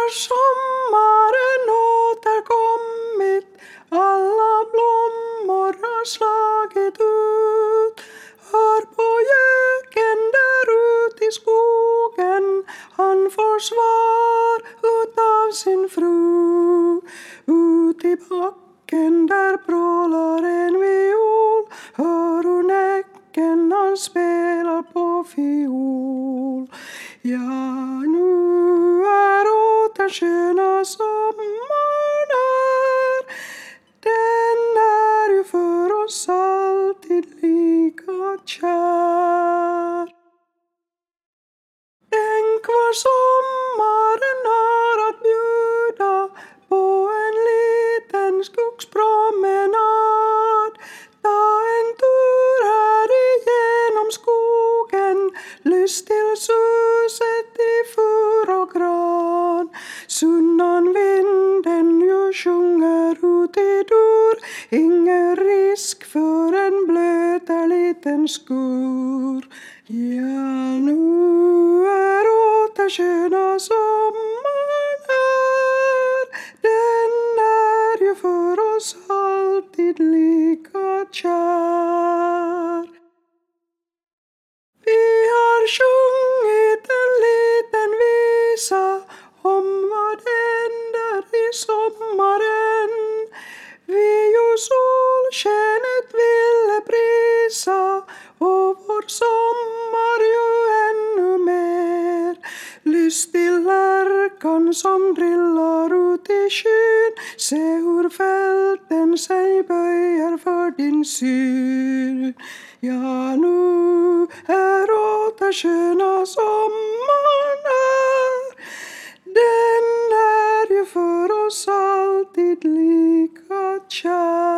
sommaren återkommit, alla blommor har slagit ut. Hör på göken där ut i skogen, han får svar utav sin fru. Ut i backen där brålar en viol, hör hon näcken han spelar på fiol. Ja, nu är åter sköna sommaren här, den är ju för oss alltid lika kär. Tänk vad sommaren har att bjuda på en liten skogspromenad. Ta en tur här igenom skogen, lyss till suset i fur och gran. Sunnan vinden ju sjunger ut i dur, ingen risk för en blöt liten skur. Ja, nu är åter sköna sommaren här, den är ju för oss alltid lika kär. Vi har sjungit en liten visa om vad händer i sommaren. Vi ju solskenet ville prisa och vår sommar ju ännu mer. Lyss till lärkan som drillar ut i skyn, se hur fälten sig böjer för din syn. Ja, nu är åter sköna sommaren här, den är ju för oss alltid lika kär.